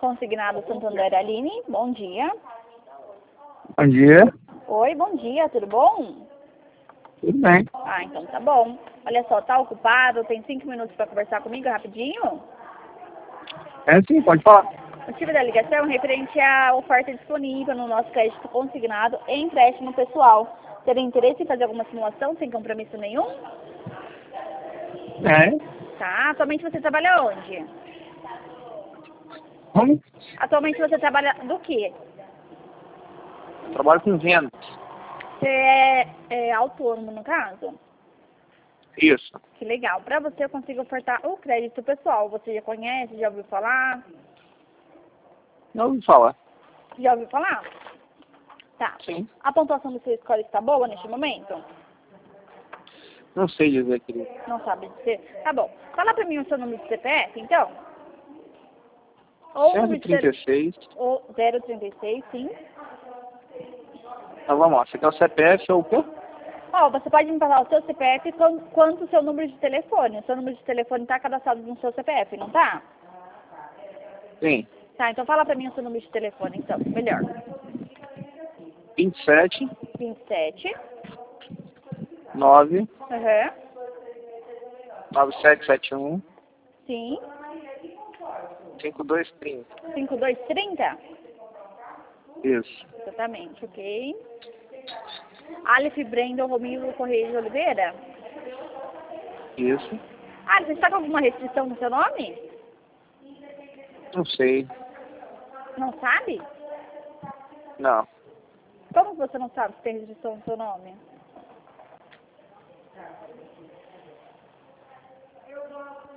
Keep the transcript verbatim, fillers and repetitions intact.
Consignado Santander Aline, bom dia. Bom dia. Oi, bom dia, tudo bom? Tudo bem. Ah, então tá bom. Olha só, tá ocupado? Tem cinco minutos para conversar comigo rapidinho? É sim, pode falar. O motivo da ligação é referente à oferta disponível no nosso crédito consignado em empréstimo pessoal. Teria interesse em fazer alguma simulação sem compromisso nenhum? É. Tá, atualmente você trabalha onde? Como? Atualmente você trabalha do quê? Trabalho com vendas. Você é, é autônomo, no caso? Isso. Que legal. Para você eu consigo ofertar o crédito pessoal. Você já conhece, já ouviu falar? Não ouvi falar. Já ouviu falar? Tá. Sim. A pontuação do seu score está boa neste momento? Não sei dizer, querido. Não sabe dizer? Tá bom. Fala pra mim o seu número de C P F, então. Ou o número de trinta e seis. ou zero trinta e seis, sim. Então vamos lá. Você quer o C P F ou o quê? Ó, você pode me passar o seu C P F quan- quanto o seu número de telefone. O seu número de telefone tá cadastrado no seu C P F, não tá? Sim. Tá, então fala pra mim o seu número de telefone, então. Melhor. vinte e sete, vinte e sete. nove, Aham. nove sete sete um, Sim. cinco dois três zero. cinco dois trinta? Isso. Exatamente, ok. Aleph Brandon Romildo Correia de Oliveira? Isso. Ah, você está com alguma restrição no seu nome? Não sei. Não sabe? Não. Como você não sabe se tem restrição no seu nome?